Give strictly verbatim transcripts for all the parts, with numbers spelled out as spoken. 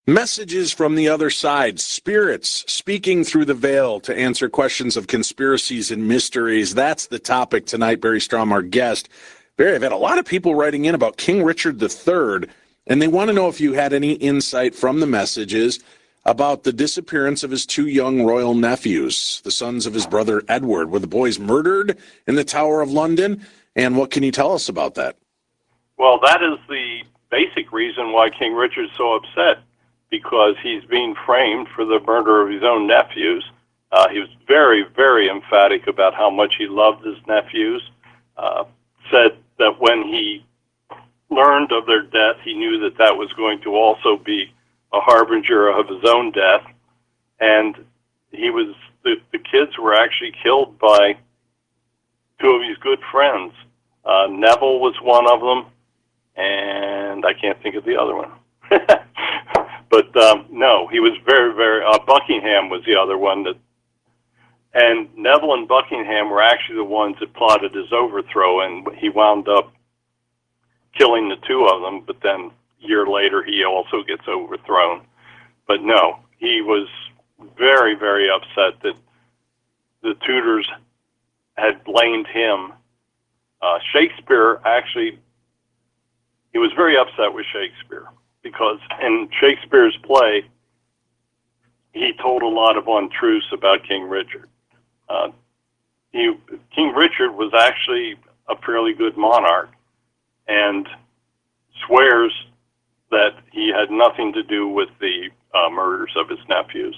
Messages from the other side, spirits speaking through the veil to answer questions of conspiracies and mysteries. That's the topic tonight. Barry Strom, our guest. Barry, I've had a lot of people writing in about King Richard the Third, and they want to know if you had any insight from the messages about the disappearance of his two young royal nephews, the sons of his brother Edward. Were the boys murdered in the Tower of London? And what can you tell us about that? Well, that is the basic reason why King Richard's so upset, because he's being framed for the murder of his own nephews. Uh, he was very, very emphatic about how much he loved his nephews, uh, said that when he learned of their death, he knew that that was going to also be a harbinger of his own death. And he was, the, the kids were actually killed by two of his good friends. Uh, Neville was one of them, and I can't think of the other one. But um, no, he was very, very, uh, Buckingham was the other one. That, and Neville and Buckingham were actually the ones that plotted his overthrow, and he wound up killing the two of them, but then a year later he also gets overthrown. But no, he was very, very upset that the Tudors had blamed him. Uh, Shakespeare actually, he was very upset with Shakespeare, because in Shakespeare's play, he told a lot of untruths about King Richard. Uh, he, King Richard was actually a fairly good monarch, and swears that he had nothing to do with the uh, murders of his nephews.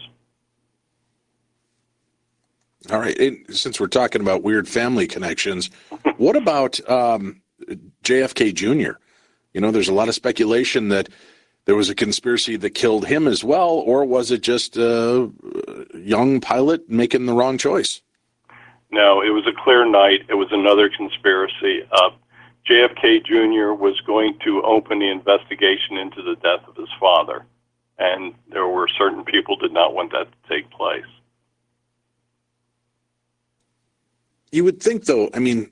All right. And since we're talking about weird family connections, what about um, J F K Junior? You know, there's a lot of speculation that there was a conspiracy that killed him as well, or was it just a young pilot making the wrong choice? No, it was a clear night. It was another conspiracy. Uh, J F K Junior was going to open the investigation into the death of his father, and there were certain people did not want that to take place. You would think, though, I mean,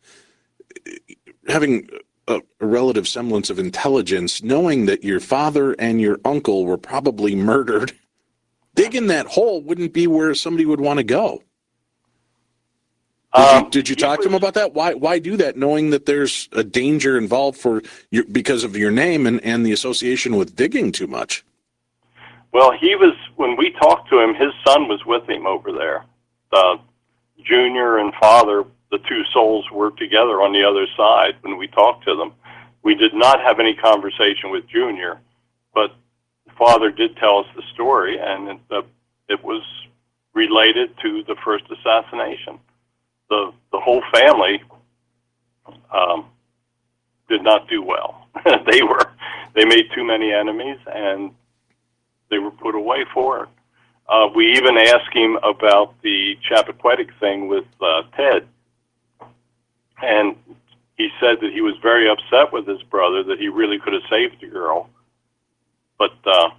having a, a relative semblance of intelligence, knowing that your father and your uncle were probably murdered, digging that hole wouldn't be where somebody would want to go. Did you, um, did you talk was, to him about that? Why why do that, knowing that there's a danger involved for your, because of your name and, and the association with digging too much? Well, he was, when we talked to him, his son was with him over there. Uh, Junior and father, the two souls, were together on the other side when we talked to them. We did not have any conversation with Junior, but father did tell us the story, and it, uh, it was related to the first assassination. The the whole family um, did not do well. they were they made too many enemies, and they were put away for it. Uh, we even asked him about the Chappaquiddick thing with uh, Ted, and he said that he was very upset with his brother, that he really could have saved the girl. But uh,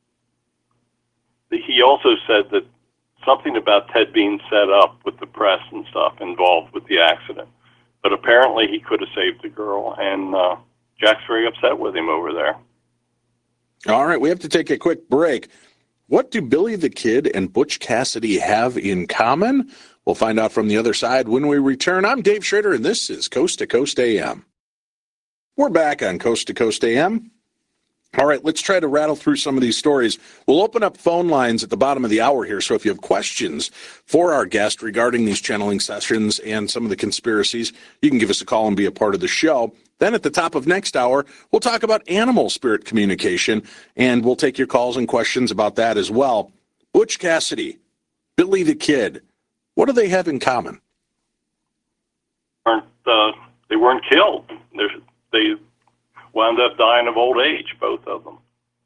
he also said that something about Ted being set up with the press and stuff involved with the accident. But apparently he could have saved the girl, and uh, Jack's very upset with him over there. All right, we have to take a quick break. What do Billy the Kid and Butch Cassidy have in common? We'll find out from the other side when we return. I'm Dave Schrader, and this is Coast to Coast A M. We're back on Coast to Coast A M. All right, let's try to rattle through some of these stories. We'll open up phone lines at the bottom of the hour here, so if you have questions for our guest regarding these channeling sessions and some of the conspiracies, you can give us a call and be a part of the show. Then at the top of next hour, we'll talk about animal spirit communication, and we'll take your calls and questions about that as well. Butch Cassidy, Billy the Kid, what do they have in common? Weren't, uh, they weren't killed. They're, they wound up dying of old age, both of them.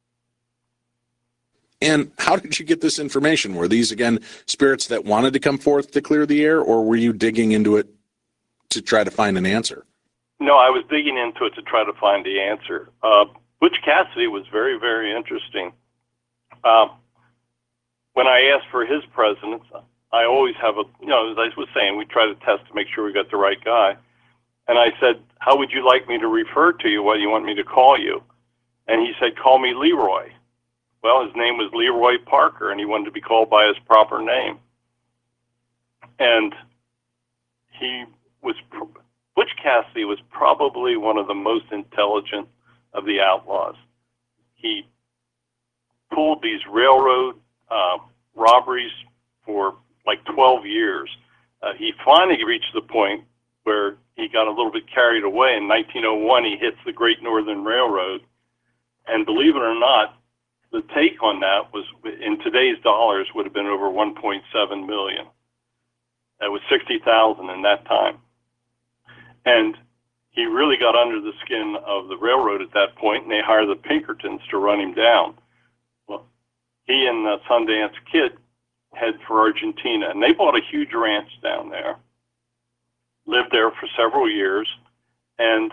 And how did you get this information? Were these, again, spirits that wanted to come forth to clear the air, or were you digging into it to try to find an answer? No, I was digging into it to try to find the answer. Uh, Butch Cassidy was very, very interesting. Uh, when I asked for his presence, I always have a, you know, as I was saying, we try to test to make sure we got the right guy. And I said, how would you like me to refer to you? What do you want me to call you? And he said, call me Leroy. Well, his name was Leroy Parker, and he wanted to be called by his proper name. And he was, Butch Cassidy was probably one of the most intelligent of the outlaws. He pulled these railroad uh, robberies for like twelve years. Uh, he finally reached the point where he got a little bit carried away. In nineteen oh one, he hits the Great Northern Railroad. And believe it or not, the take on that was, in today's dollars, would have been over one point seven million. That was sixty thousand in that time. And he really got under the skin of the railroad at that point, and they hired the Pinkertons to run him down. Well, he and the Sundance Kid head for Argentina, and they bought a huge ranch down there, lived there for several years, and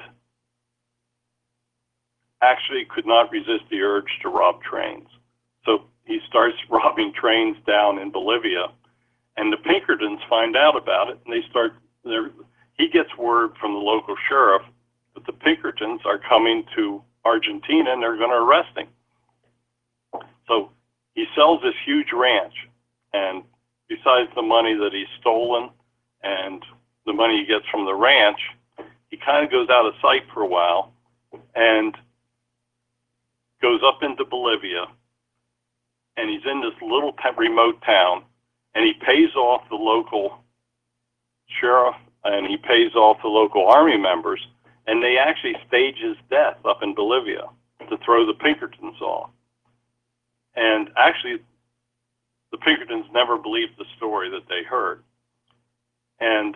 actually could not resist the urge to rob trains. So he starts robbing trains down in Bolivia, and the Pinkertons find out about it, and they start, he gets word from the local sheriff that the Pinkertons are coming to Argentina and they're going to arrest him. So he sells this huge ranch, and besides the money that he's stolen and the money he gets from the ranch, he kind of goes out of sight for a while and goes up into Bolivia, and he's in this little remote town, and he pays off the local sheriff and he pays off the local army members, and they actually stage his death up in Bolivia to throw the Pinkertons off. And actually, the Pinkertons never believed the story that they heard. And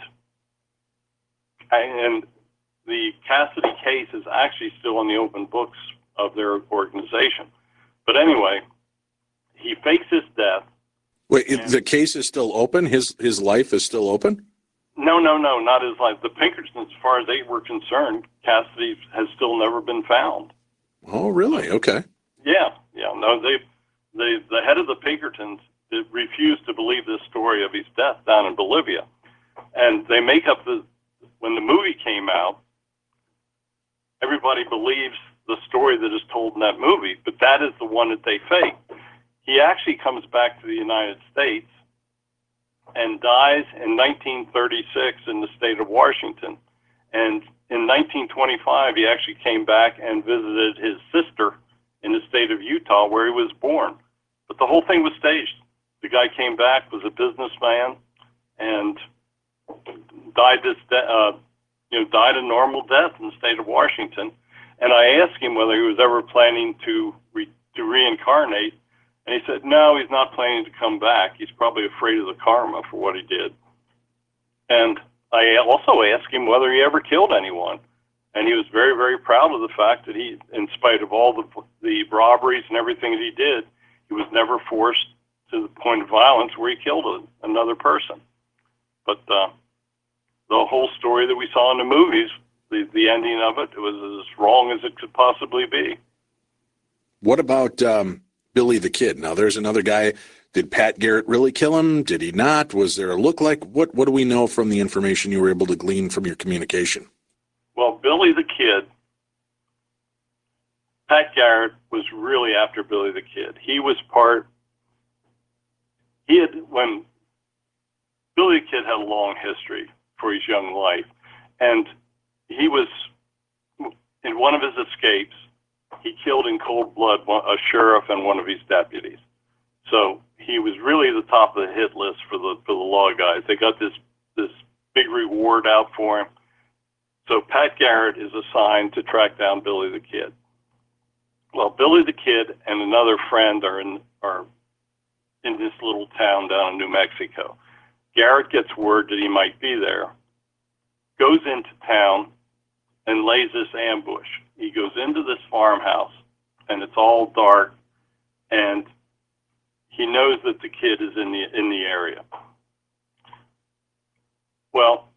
and the Cassidy case is actually still in the open books of their organization. But anyway, he fakes his death. Wait, the case is still open? His his life is still open? No, no, no, not his life. The Pinkertons, as far as they were concerned, Cassidy has still never been found. Oh, really? Okay. Yeah, yeah. No, they, they, the head of the Pinkertons refused to believe this story of his death down in Bolivia. And they make up the, when the movie came out, everybody believes the story that is told in that movie, but that is the one that they fake. He actually comes back to the United States and dies in nineteen thirty-six in the state of Washington. And in nineteen twenty-five, he actually came back and visited his sister in the state of Utah, where he was born. But the whole thing was staged. The guy came back, was a businessman, and died this, de- uh, you know, died a normal death in the state of Washington. And I asked him whether he was ever planning to re- to reincarnate, and he said, no, he's not planning to come back. He's probably afraid of the karma for what he did. And I also asked him whether he ever killed anyone. And he was very, very proud of the fact that he, in spite of all the, the robberies and everything that he did, he was never forced to the point of violence where he killed a, another person. But uh, the whole story that we saw in the movies, the, the ending of it, it was as wrong as it could possibly be. What about um, Billy the Kid? Now, there's another guy. Did Pat Garrett really kill him? Did he not? Was there a look-like? What What do we know from the information you were able to glean from your communication? Well, Billy the Kid, Pat Garrett was really after Billy the Kid. He was part, he had, when Billy the Kid had a long history for his young life, and he was, in one of his escapes, he killed in cold blood a sheriff and one of his deputies. So he was really the top of the hit list for the for the law guys. They got this this big reward out for him. So Pat Garrett is assigned to track down Billy the Kid. Well, Billy the Kid and another friend are in are in this little town down in New Mexico. Garrett gets word that he might be there, goes into town, and lays this ambush. He goes into this farmhouse, and it's all dark, and he knows that the kid is in the in the area. Well,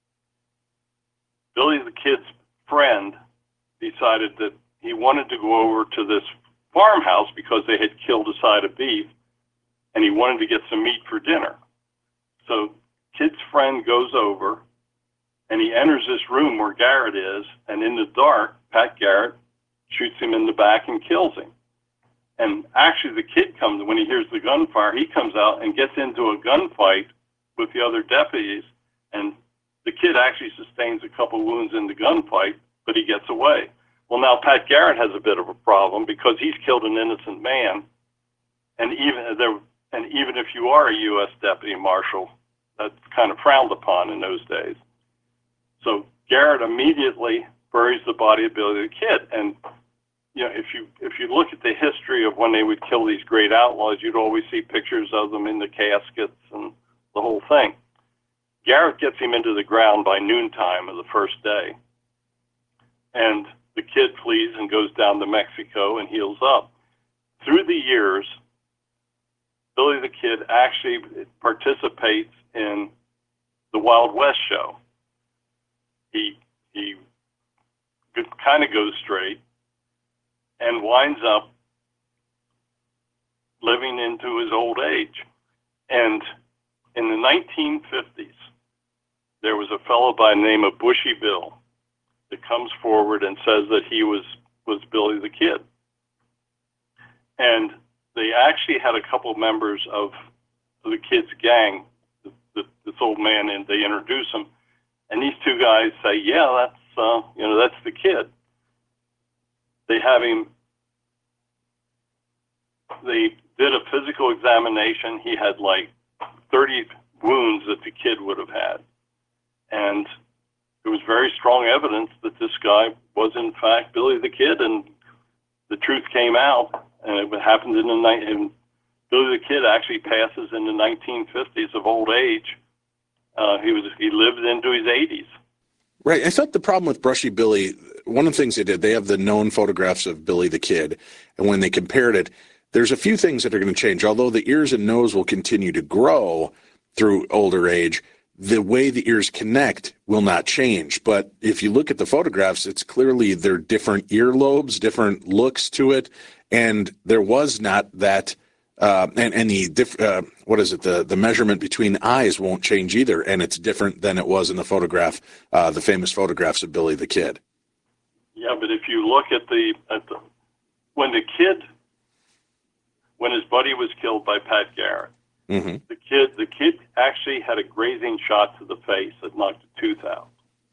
Billy the Kid's friend decided that he wanted to go over to this farmhouse because they had killed a side of beef, and he wanted to get some meat for dinner. So Kid's friend goes over, and he enters this room where Garrett is, and in the dark, Pat Garrett shoots him in the back and kills him. And actually, the kid comes, when he hears the gunfire, he comes out and gets into a gunfight with the other deputies. And the kid actually sustains a couple wounds in the gunfight, but he gets away. Well, now Pat Garrett has a bit of a problem because he's killed an innocent man. And even there, and even if you are a U S deputy marshal, that's kind of frowned upon in those days. So Garrett immediately buries the body of Billy the Kid. And you know, if you if you look at the history of when they would kill these great outlaws, you'd always see pictures of them in the caskets and the whole thing. Garrett gets him into the ground by noontime of the first day. And the kid flees and goes down to Mexico and heals up. Through the years, Billy the Kid actually participates in the Wild West show. He he kind of goes straight and winds up living into his old age. And in the nineteen fifties, there was a fellow by the name of Bushy Bill that comes forward and says that he was, was Billy the Kid. And they actually had a couple members of the kid's gang, the, the, this old man, and they introduce him. And these two guys say, yeah, that's, uh, you know, that's the kid. They have him, they did a physical examination. He had like thirty wounds that the kid would have had. And there was very strong evidence that this guy was in fact Billy the Kid, and the truth came out, and it happened in the night. And Billy the Kid actually passes in the nineteen fifties of old age. Uh, he was he lived into his eighties. Right. I thought the problem with Brushy Billy, one of the things they did, they have the known photographs of Billy the Kid, and when they compared it, there's a few things that are going to change. Although the ears and nose will continue to grow through older age, the way the ears connect will not change. But if you look at the photographs, it's clearly there are different earlobes, different looks to it, and there was not that. Uh, and and the diff, uh, what is it? The the measurement between eyes won't change either, and it's different than it was in the photograph, uh, the famous photographs of Billy the Kid. Yeah, but if you look at the at the when the kid when his buddy was killed by Pat Garrett. Mm-hmm. The kid, the kid actually had a grazing shot to the face that knocked a tooth out,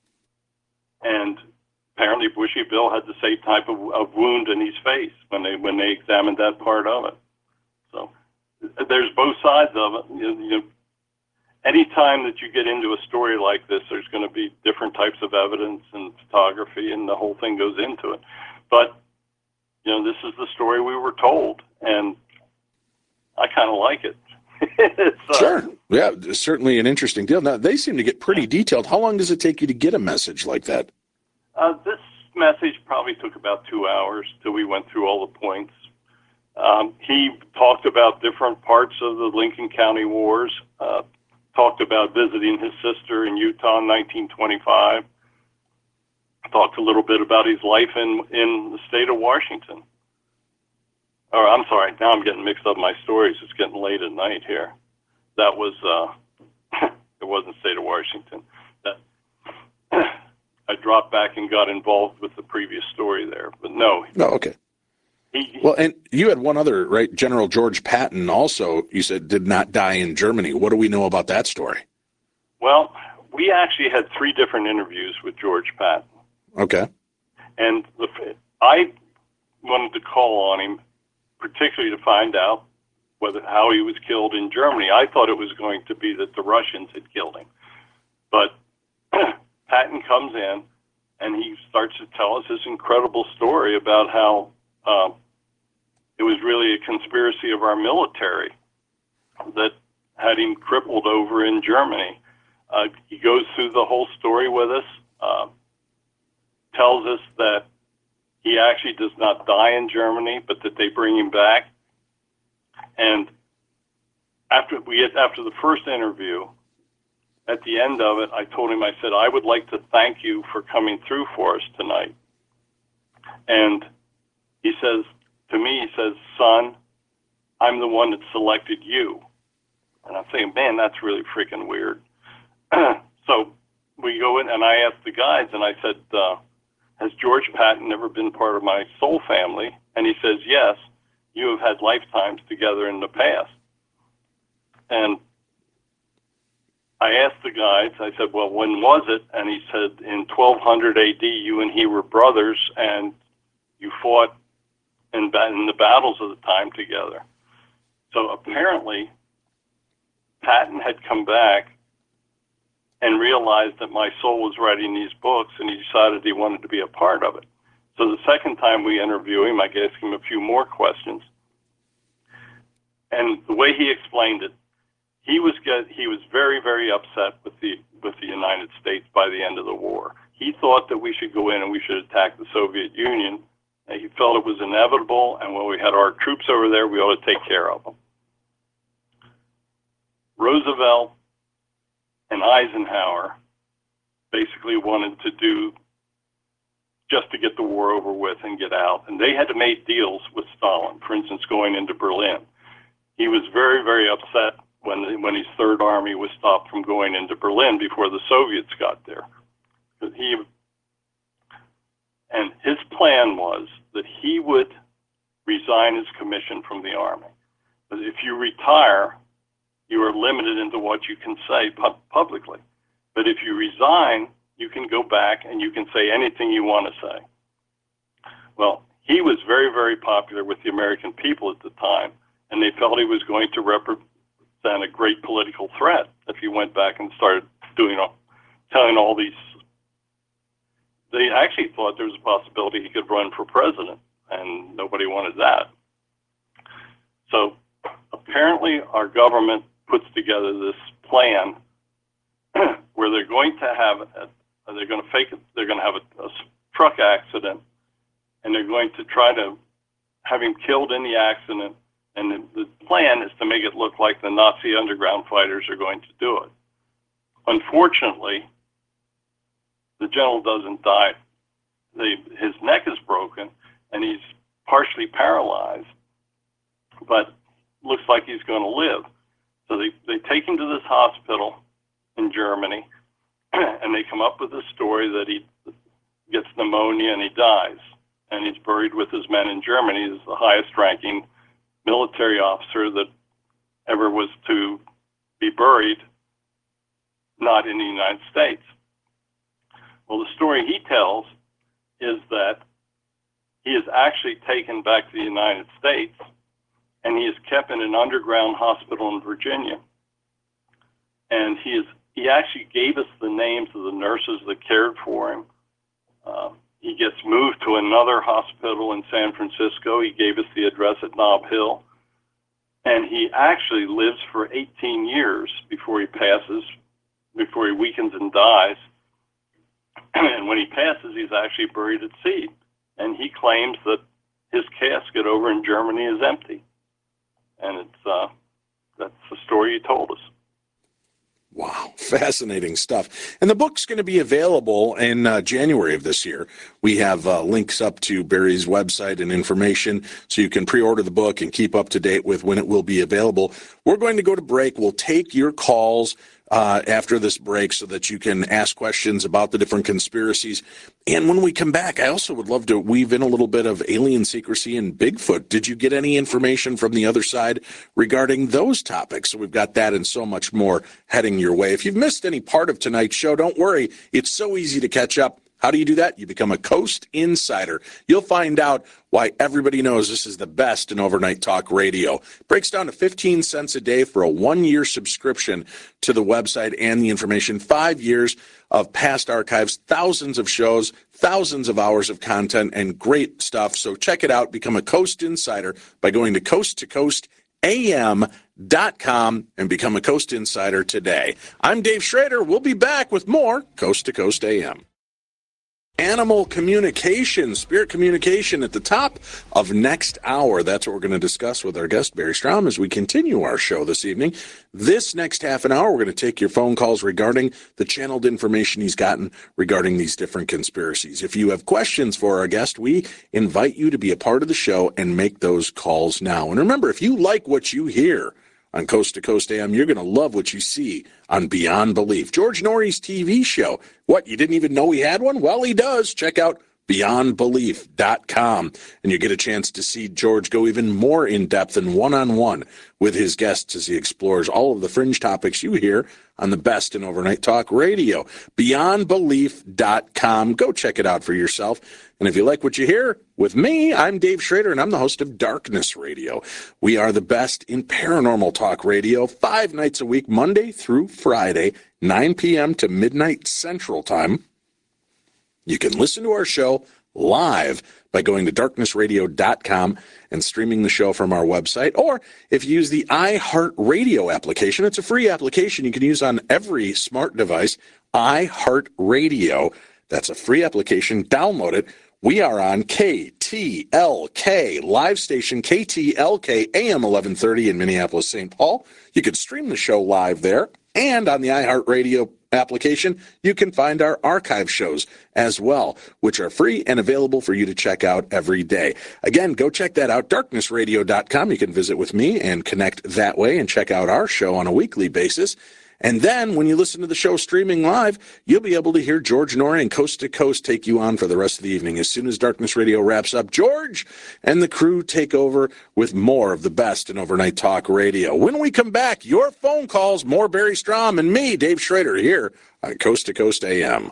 and apparently Bushy Bill had the same type of, of wound in his face when they when they examined that part of it. So there's both sides of it. You, you, anytime that you get into a story like this, there's going to be different types of evidence and photography, and the whole thing goes into it. But you know, this is the story we were told, and I kind of like it. uh, sure. Yeah, certainly an interesting deal. Now, they seem to get pretty detailed. How long does it take you to get a message like that? Uh, this message probably took about two hours till we went through all the points. Um, he talked about different parts of the Lincoln County Wars, uh, talked about visiting his sister in Utah in nineteen twenty-five, talked a little bit about his life in, in the state of Washington. Or I'm sorry, now I'm getting mixed up in my stories. It's getting late at night here. That was, uh, it wasn't state of Washington. That, I dropped back and got involved with the previous story there, but no. Oh, okay. He, well, and you had one other, right? General George Patton also, you said, did not die in Germany. What do we know about that story? Well, we actually had three different interviews with George Patton. Okay. And the, I wanted to call on him, particularly to find out whether how he was killed in Germany. I thought it was going to be that the Russians had killed him. But Patton comes in, and he starts to tell us this incredible story about how uh, it was really a conspiracy of our military that had him crippled over in Germany. Uh, he goes through the whole story with us, uh, tells us that he actually does not die in Germany, but that they bring him back. And after we get, after the first interview, at the end of it, I told him, I said, I would like to thank you for coming through for us tonight. And he says to me, he says, son, I'm the one that selected you. And I'm saying, man, that's really freaking weird. So we go in, and I asked the guides, and I said, uh, has George Patton ever been part of my soul family? And he says, yes. you have had lifetimes together in the past. And I asked the guides, I said, well, when was it? And he said, in twelve hundred A D, you and he were brothers, and you fought in, in the battles of the time together. So apparently, Patton had come back and realized that my soul was writing these books, and he decided he wanted to be a part of it. So the second time we interview him, I asked him a few more questions. And the way he explained it, he was get, he was very, very upset with the with the United States by the end of the war. He thought that we should go in and we should attack the Soviet Union. And he felt it was inevitable, and when we had our troops over there, we ought to take care of them. Roosevelt and Eisenhower basically wanted to do just to get the war over with and get out. And they had to make deals with Stalin, for instance, going into Berlin. He was very, very upset when when his Third Army was stopped from going into Berlin before the Soviets got there. But he, and his plan was that he would resign his commission from the Army. But if you retire, you are limited into what you can say pu- publicly. But if you resign, you can go back and you can say anything you want to say. Well, he was very, very popular with the American people at the time, and they felt he was going to represent a great political threat if he went back and started doing all, telling all these. They actually thought there was a possibility he could run for president, and nobody wanted that. So apparently our government puts together this plan where they're going to have, a, they're going to fake it, they're going to have a, a truck accident, and they're going to try to have him killed in the accident. And the, the plan is to make it look like the Nazi underground fighters are going to do it. Unfortunately, the general doesn't die. The, his neck is broken, and he's partially paralyzed, but looks like he's going to live. So they, they take him to this hospital in Germany, and they come up with a story that he gets pneumonia and he dies. And he's buried with his men in Germany. He's the highest ranking military officer that ever was to be buried, not in the United States. Well, the story he tells is that he is actually taken back to the United States, and he is kept in an underground hospital in Virginia. And he is he actually gave us the names of the nurses that cared for him. Uh, he gets moved to another hospital in San Francisco. He gave us the address at Nob Hill. And he actually lives for eighteen years before he passes, before he weakens and dies. And when he passes, he's actually buried at sea. And he claims that his casket over in Germany is empty. And it's uh, that's the story he told us. Wow, fascinating stuff. And the book's going to be available in uh, January of this year. We have uh, links up to Barry's website and information, so you can pre-order the book and keep up to date with when it will be available. We're going to go to break. We'll take your calls uh, after this break so that you can ask questions about the different conspiracies. And when we come back, I also would love to weave in a little bit of alien secrecy and Bigfoot. Did you get any information from the other side regarding those topics? So we've got that and so much more heading your way. If you've missed any part of tonight's show, don't worry. It's so easy to catch up. How do you do that? You become a Coast Insider. You'll find out why everybody knows this is the best in overnight talk radio. It breaks down to fifteen cents a day for a one-year subscription to the website and the information. Five years of past archives, thousands of shows, thousands of hours of content, and great stuff. So check it out. Become a Coast Insider by going to coast to coast a m dot com and become a Coast Insider today. I'm Dave Schrader. We'll be back with more Coast to Coast A M. Animal communication, spirit communication at the top of next hour. That's what we're going to discuss with our guest, Barry Strom, as we continue our show this evening. This next half an hour, we're going to take your phone calls regarding the channeled information he's gotten regarding these different conspiracies. If you have questions for our guest, we invite you to be a part of the show and make those calls now. And remember, if you like what you hear on Coast to Coast A M, you're going to love what you see on Beyond Belief. George Norrie's T V show. What, you didn't even know he had one? Well, he does. Check out beyond belief dot com, and you get a chance to see George go even more in-depth and one-on-one with his guests as he explores all of the fringe topics you hear on the best in overnight talk radio. beyond belief dot com. Go check it out for yourself. And if you like what you hear with me, I'm Dave Schrader, and I'm the host of Darkness Radio. We are the best in paranormal talk radio, five nights a week, Monday through Friday, nine p.m. to midnight Central Time. You can listen to our show live by going to darkness radio dot com and streaming the show from our website. Or if you use the iHeartRadio application, it's a free application you can use on every smart device. iHeartRadio, that's a free application. Download it. We are on K T L K, live station K T L K A M eleven thirty in Minneapolis, Saint Paul. You can stream the show live there. And on the iHeartRadio application, you can find our archive shows as well, which are free and available for you to check out every day. Again, go check that out, darkness radio dot com. You can visit with me and connect that way and check out our show on a weekly basis. And then when you listen to the show streaming live, you'll be able to hear George Noory and Coast to Coast take you on for the rest of the evening. As soon as Darkness Radio wraps up, George and the crew take over with more of the best in overnight talk radio. When we come back, your phone calls, more Barry Strom and me, Dave Schrader, here on Coast to Coast A M.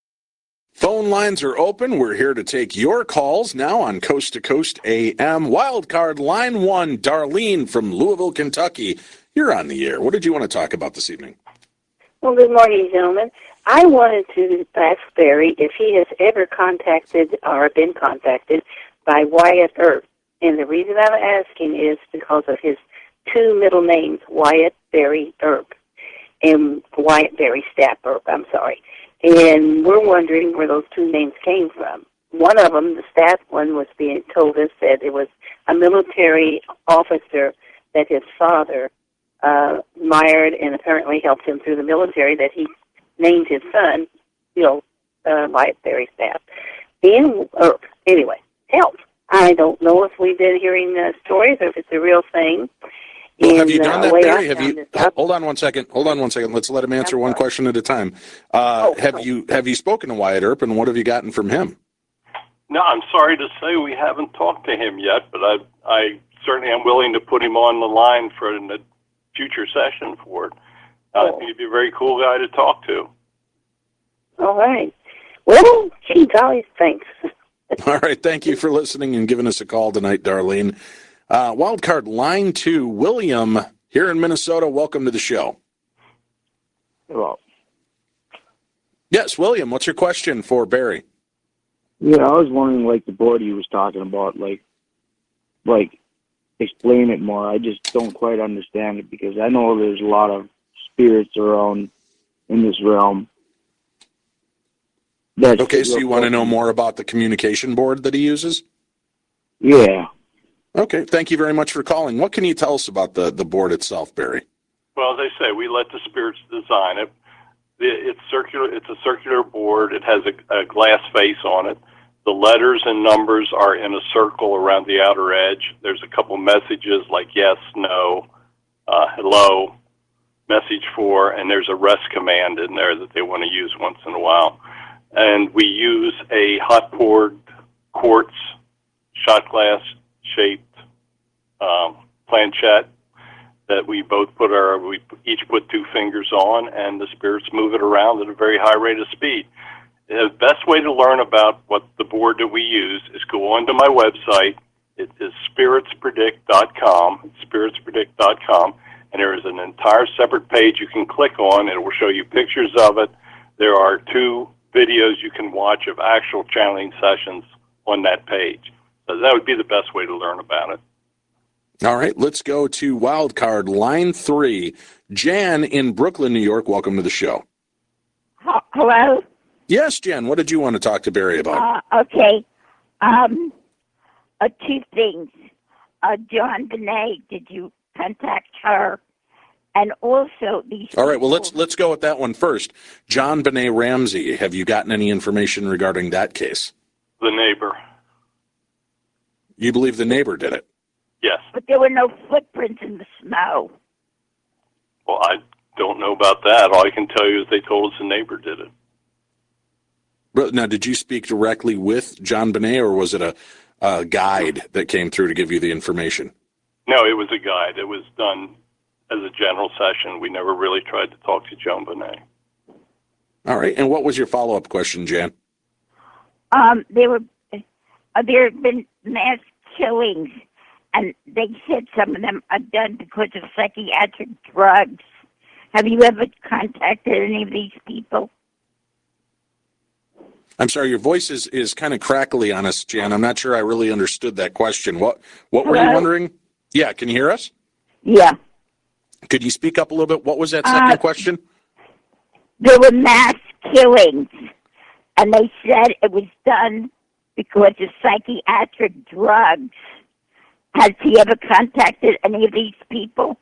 Phone lines are open. We're here to take your calls now on Coast to Coast A M. Wildcard line one, Darlene from Louisville, Kentucky. You're on the air. What did you want to talk about this evening? Well, good morning, gentlemen. I wanted to ask Barry if he has ever contacted or been contacted by Wyatt Earp. And the reason I'm asking is because of his two middle names, Wyatt Barry Earp and Wyatt Barry Stapp Earp, I'm sorry. And we're wondering where those two names came from. One of them, the Stapp one, was being told us that it was a military officer that his father Uh, admired and apparently helped him through the military, that he named his son, you know, uh, Wyatt Barry Stapp. And, or, anyway, help. I don't know if we've been hearing uh, stories or if it's a real thing. Well, and, have you done uh, that, way Barry? I Have you? found Hold on one second. Hold on one second. Let's let him answer I'm one sorry. question at a time. Uh, Oh, have oh. you have you spoken to Wyatt Earp, and what have you gotten from him? No, I'm sorry to say we haven't talked to him yet, but I, I certainly am willing to put him on the line for a future session for it. Uh, I think he'd be a very cool guy to talk to. All right. Well, gee golly, thanks. All right. Thank you for listening and giving us a call tonight, Darlene. Uh, wildcard line two, William here in Minnesota. Welcome to the show. Hello. Yes, William. What's your question for Barry? Yeah, I was wondering, like, the board he was talking about, like, like, explain it more. I just don't quite understand it because I know there's a lot of spirits around in this realm. That's Okay, so you want to know more about the communication board that he uses? Yeah. Okay, thank you very much for calling. What can you tell us about the, the board itself, Barry? Well, as I say, we let the spirits design it. It's circular. It's a circular board. It has a, a glass face on it. The letters and numbers are in a circle around the outer edge. There's a couple messages like yes, no, uh, hello, message for, and there's a rest command in there that they want to use once in a while. And we use a hot poured quartz shot glass shaped um, planchette that we both put our, we each put two fingers on, and the spirits move it around at a very high rate of speed. The best way to learn about what the board that we use is go onto my website. It is spirits predict dot com, spirits predict dot com, and there is an entire separate page you can click on. It will show you pictures of it. There are two videos you can watch of actual channeling sessions on that page. So that would be the best way to learn about it. All right, let's go to wildcard line three. Jan in Brooklyn, New York. Welcome to the show. Hello? Yes, Jan, what did you want to talk to Barry about? Uh, okay. Um, uh, two things. Uh, John Bonet, did you contact her? And also these. All right, well, let's let's go with that one first. John Benet Ramsey, have you gotten any information regarding that case? The neighbor. You believe the neighbor did it? Yes. But there were no footprints in the snow. Well, I don't know about that. All I can tell you is they told us the neighbor did it. Bro- Now, did you speak directly with John Bonet, or was it a, a guide that came through to give you the information? No, it was a guide. It was done as a general session. We never really tried to talk to John Bonet. All right. And what was your follow-up question, Jan? Um, there were uh, there have been mass killings, and they said some of them are done because of psychiatric drugs. Have you ever contacted any of these people? I'm sorry, your voice is, is kind of crackly on us, Jan. I'm not sure I really understood that question. What what were you Hello? wondering? Yeah, can you hear us? Yeah. Could you speak up a little bit? What was that second Uh, question? There were mass killings, and they said it was done because of psychiatric drugs. Has he ever contacted any of these people?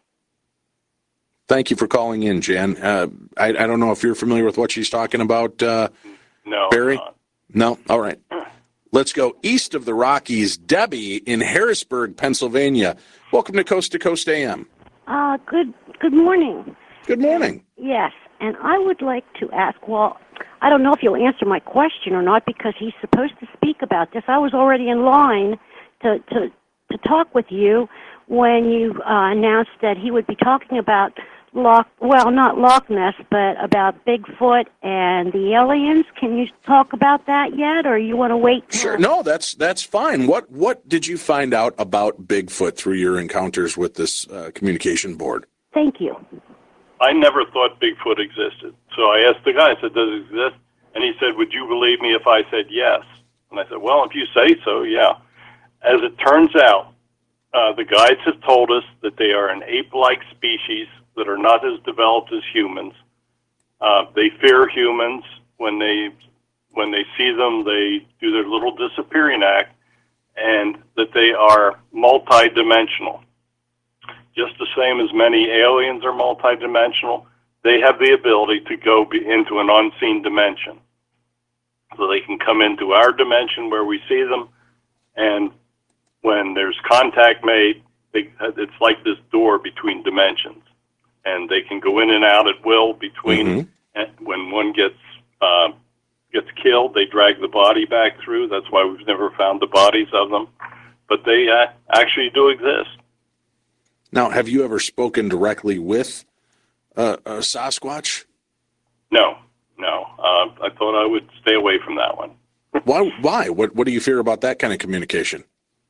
Thank you for calling in, Jan. Uh, I, I don't know if you're familiar with what she's talking about, uh, No, Barry? I'm not. No? All right. Let's go east of the Rockies. Debbie in Harrisburg, Pennsylvania. Welcome to Coast to Coast A M. Uh, good good morning. Good morning. Yes, and I would like to ask, well, I don't know if you'll answer my question or not because he's supposed to speak about this. I was already in line to, to, to talk with you when you uh, announced that he would be talking about Loch, well, not Loch Ness, but about Bigfoot and the aliens. Can you talk about that yet, or you want to wait? till- Sure. No, that's that's fine. What what did you find out about Bigfoot through your encounters with this uh, communication board? Thank you. I never thought Bigfoot existed. So I asked the guy, I said, does it exist? And he said, would you believe me if I said yes? And I said, well, if you say so, yeah. As it turns out, uh, the guides have told us that they are an ape-like species that are not as developed as humans. Uh, they fear humans. When they when they see them, they do their little disappearing act, and that they are multidimensional. Just the same as many aliens are multidimensional, they have the ability to go be into an unseen dimension. So they can come into our dimension where we see them, and when there's contact made, they, it's like this door between dimensions. And they can go in and out at will between. Mhm. And when one gets uh, gets killed, they drag the body back through. That's why we've never found the bodies of them. But they uh, actually do exist. Now, have you ever spoken directly with uh, a Sasquatch? No, no. Uh, I thought I would stay away from that one. Why? Why? What What do you fear about that kind of communication?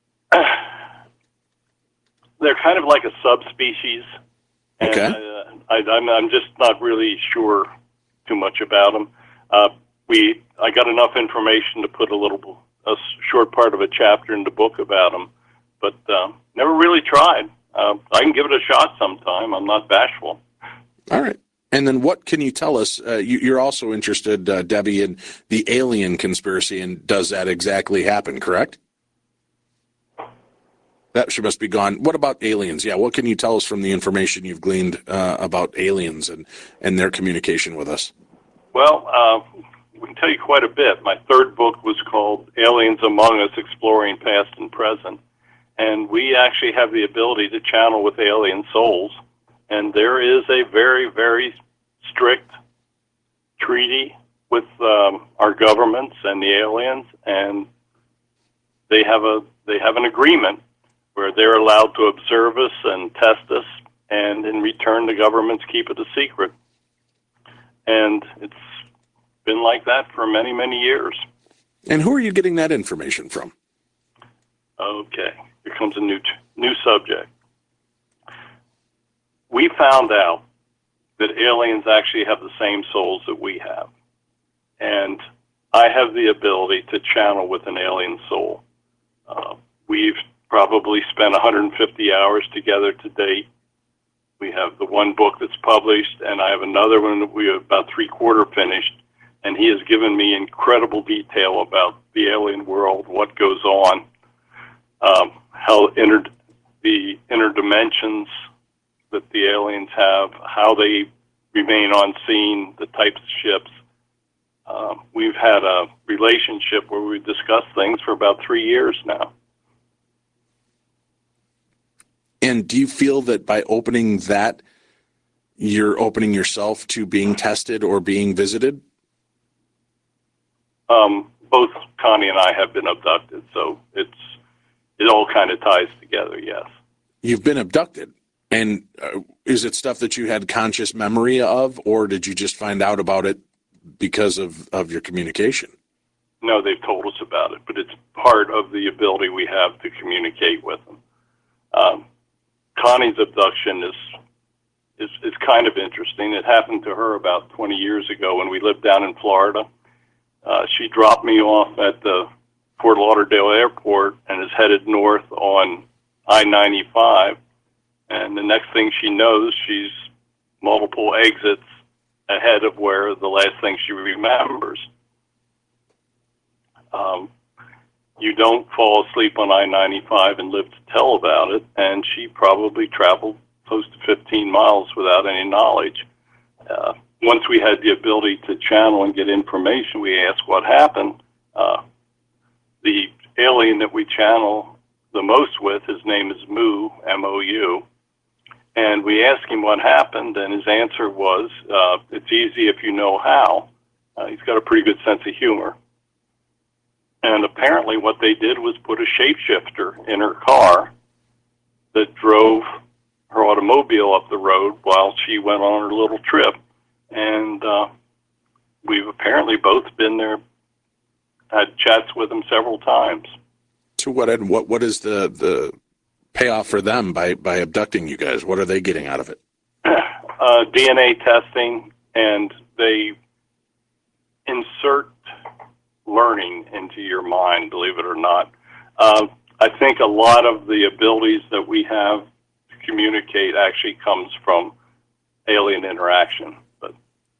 They're kind of like a subspecies. And, Okay. uh, I, I'm, I'm just not really sure too much about them. Uh, we, I got enough information to put a little, a short part of a chapter in the book about them, but uh, never really tried. Uh, I can give it a shot sometime. I'm not bashful. All right. And then what can you tell us? Uh, you, you're also interested, uh, Debbie, in the alien conspiracy, and does that exactly happen, correct? That should must be gone. What about aliens? Yeah, what can you tell us from the information you've gleaned uh, about aliens and, and their communication with us? Well, uh, we can tell you quite a bit. My third book was called Aliens Among Us, Exploring Past and Present. And we actually have the ability to channel with alien souls. And there is a very, very strict treaty with um, our governments and the aliens, and they have a they have an agreement where they're allowed to observe us and test us, and in return, the governments keep it a secret. And it's been like that for many, many years. And who are you getting that information from? Okay, here comes a new new subject. We found out that aliens actually have the same souls that we have. And I have the ability to channel with an alien soul. Uh, we've probably spent one hundred fifty hours together to date. We have the one book that's published, and I have another one that we have about three-quarter finished, and he has given me incredible detail about the alien world, what goes on, um, how inter- the interdimensions that the aliens have, how they remain on scene, the types of ships. Um, we've had a relationship where we discussed things for about three years now. And do you feel that by opening that, you're opening yourself to being tested or being visited? Um, both Connie and I have been abducted, so it's it all kind of ties together. Yes. You've been abducted. And uh, is it stuff that you had conscious memory of, or did you just find out about it because of, of your communication? No, they've told us about it, but it's part of the ability we have to communicate with them. Um, Connie's abduction is, is is kind of interesting. It happened to her about twenty years ago when we lived down in Florida. Uh, she dropped me off at the Fort Lauderdale airport and is headed north on I ninety-five. And the next thing she knows, she's multiple exits ahead of where the last thing she remembers. Um, you don't fall asleep on I ninety-five and live to tell about it, and she probably traveled close to fifteen miles without any knowledge. Uh, once we had the ability to channel and get information, we asked what happened. Uh, the alien that we channel the most with, his name is Mu, M O U. And we asked him what happened, and his answer was, uh, it's easy if you know how. Uh, he's got a pretty good sense of humor. And apparently what they did was put a shapeshifter in her car that drove her automobile up the road while she went on her little trip. And uh, we've apparently both been there, had chats with him several times. To what end? What what is the the payoff for them by by abducting you guys? What are they getting out of it? Uh, D N A testing, and they insert learning into your mind, believe it or not. Uh, I think a lot of the abilities that we have to communicate actually comes from alien interaction. But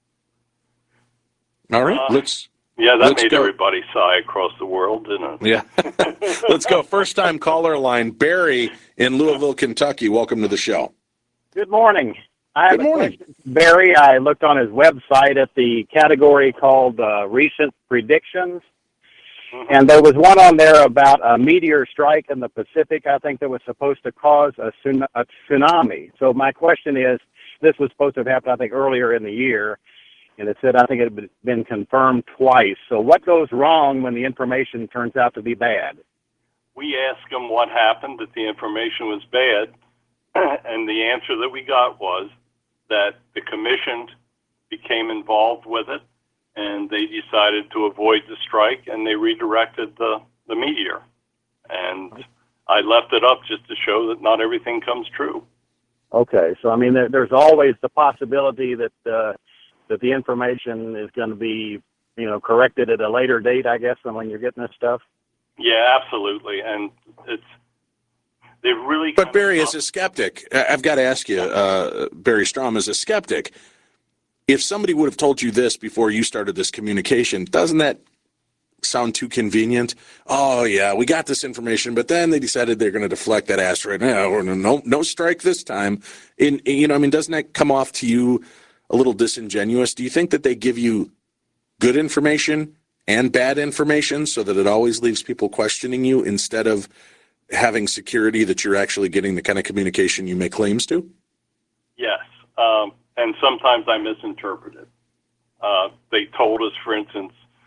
all right, uh, let's. Yeah, that let's made go. everybody sigh across the world, didn't it? Yeah. Let's go. First time caller line, Barry in Louisville, Kentucky. Welcome to the show. Good morning. I have Good a morning. question. Barry, I looked on his website at the category called uh, Recent Predictions, Mhm. and there was one on there about a meteor strike in the Pacific, I think, that was supposed to cause a, tsun- a tsunami. So my question is, this was supposed to have happened, I think, earlier in the year, and it said, I think it had been confirmed twice. So what goes wrong when the information turns out to be bad? We asked them what happened, that the information was bad, and the answer that we got was that the commission became involved with it, and they decided to avoid the strike, and they redirected the, the meteor. And I left it up just to show that not everything comes true. Okay, so I mean, there, there's always the possibility that uh, that the information is going to be, you know, corrected at a later date, I guess, than when you're getting this stuff. Yeah, absolutely, and it's they've really. But Barry, as a skeptic, I- I've got to ask you, uh, Barry Strom, as a skeptic, if somebody would have told you this before you started this communication, doesn't that sound too convenient? Oh yeah, we got this information, but then they decided they're going to deflect that asteroid. No, no, no strike this time. In you know, I mean, doesn't that come off to you a little disingenuous? Do you think that they give you good information and bad information so that it always leaves people questioning you instead of having security that you're actually getting the kind of communication you make claims to? Yes, um, and sometimes I misinterpret it. Uh, they told us, for instance,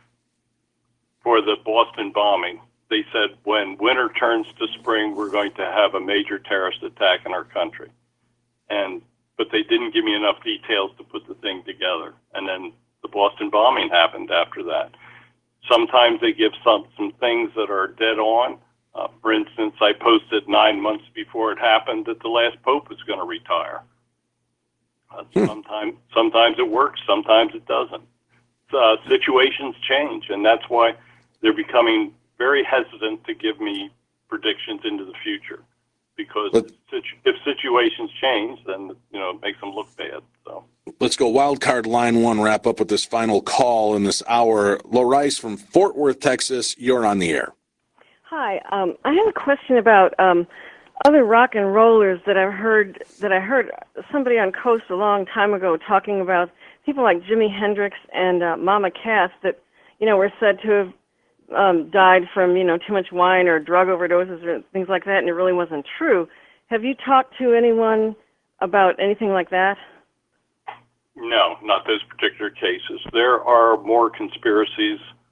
for the Boston bombing, they said when winter turns to spring, we're going to have a major terrorist attack in our country. And but they didn't give me enough details to put the thing together. And then the Boston bombing happened after that. Sometimes they give some, some things that are dead on. Uh, for instance, I posted nine months before it happened that the last pope was going to retire. Uh, Hmm. sometimes, sometimes it works, sometimes it doesn't. Uh, situations change, and that's why they're becoming very hesitant to give me predictions into the future. Because But- if, situ- if situations change, then you know it makes them look bad. So Let's go wild card line one, wrap up with this final call in this hour. Lorice from Fort Worth, Texas, you're on the air. Hi, um, I have a question about um, other rock and rollers that I've heard. That I heard somebody on Coast a long time ago talking about people like Jimi Hendrix and uh, Mama Cass that you know were said to have um, died from you know too much wine or drug overdoses or things like that, and it really wasn't true. Have you talked to anyone about anything like that? no, not those particular cases. There are more conspiracies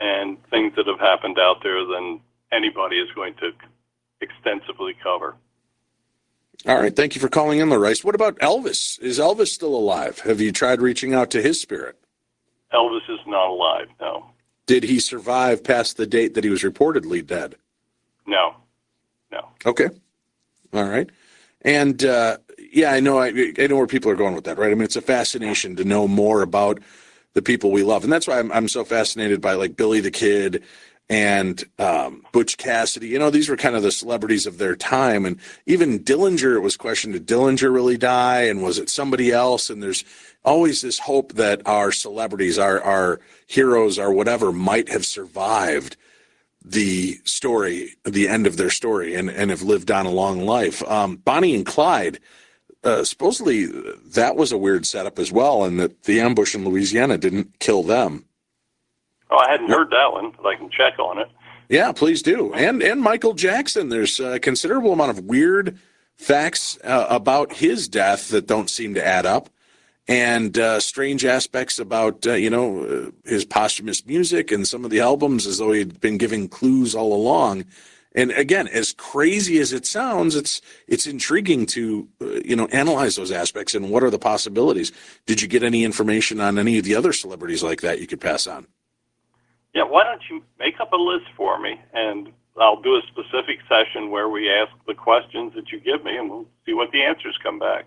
and things that have happened out there than anybody is going to extensively cover. All right. Thank you for calling in, Larice. What about Elvis? Is Elvis still alive? Have you tried reaching out to his spirit? Elvis is not alive, no. Did he survive past the date that he was reportedly dead? No, no. Okay. All right. And, uh, yeah, I know I, I know where people are going with that, right? I mean, it's a fascination to know more about the people we love. And that's why I'm, I'm so fascinated by, like, Billy the Kid and um, Butch Cassidy. You know, these were kind of the celebrities of their time. And even Dillinger, it was questioned, did Dillinger really die? And was it somebody else? And there's always this hope that our celebrities, our, our heroes, our whatever, might have survived the story, the end of their story, and, and have lived on a long life. Um, Bonnie and Clyde, uh, supposedly that was a weird setup as well, and that the ambush in Louisiana didn't kill them. Oh, I hadn't heard that one, but I can check on it. Yeah, please do. And and Michael Jackson, there's a considerable amount of weird facts uh, about his death that don't seem to add up, and uh, strange aspects about, uh, you know, uh, his posthumous music and some of the albums, as though he'd been giving clues all along. And again, as crazy as it sounds, it's it's intriguing to, uh, you know, analyze those aspects and what are the possibilities. Did you get any information on any of the other celebrities like that you could pass on? Yeah, why don't you make up a list for me, and I'll do a specific session where we ask the questions that you give me, and we'll see what the answers come back.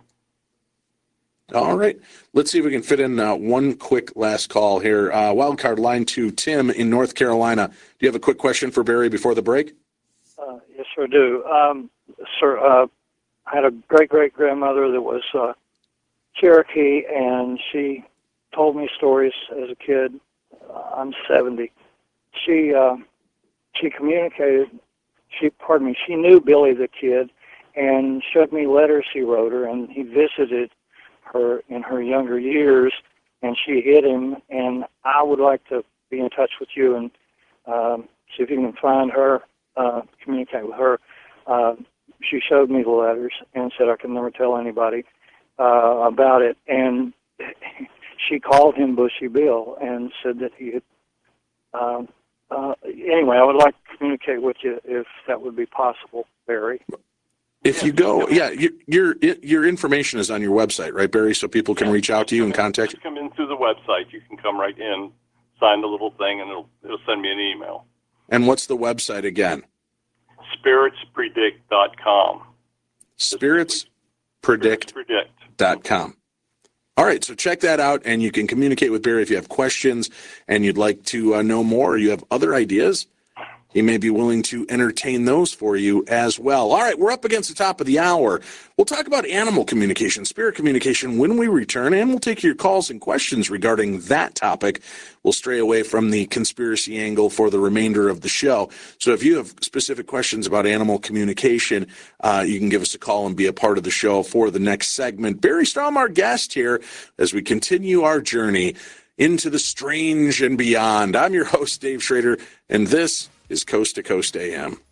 All right. Let's see if we can fit in uh, one quick last call here. Uh, wildcard line two, Tim in North Carolina. Do you have a quick question for Barry before the break? Uh, yes, sir, I do. Um, sir, uh, I had a great-great-grandmother that was uh, Cherokee, and she told me stories as a kid. Uh, I'm seventy. She uh, she communicated, she, pardon me, she knew Billy the Kid and showed me letters he wrote her, and he visited her in her younger years, and she hit him, and I would like to be in touch with you and um, see if you can find her, uh, communicate with her. Uh, she showed me the letters and said I can never tell anybody uh, about it, and she called him Bushy Bill and said that he had, um, uh, anyway, I would like to communicate with you if that would be possible, Barry. If you go, yeah, your, your your information is on your website, right, Barry? So people can reach out to you and contact you. Just come in through the website. You can come right in, sign the little thing, and it'll it'll send me an email. And what's the website again? spirits predict dot com. spirits predict dot com. All right, so check that out, and you can communicate with Barry if you have questions and you'd like to uh, know more, or you have other ideas. He may be willing to entertain those for you as well. All right, we're up against the top of the hour. We'll talk about animal communication, spirit communication when we return, and we'll take your calls and questions regarding that topic. We'll stray away from the conspiracy angle for the remainder of the show. So if you have specific questions about animal communication, uh, you can give us a call and be a part of the show for the next segment. Barry Strom, our guest here, as we continue our journey into the strange and beyond. I'm your host, Dave Schrader, and this is Coast to Coast A M.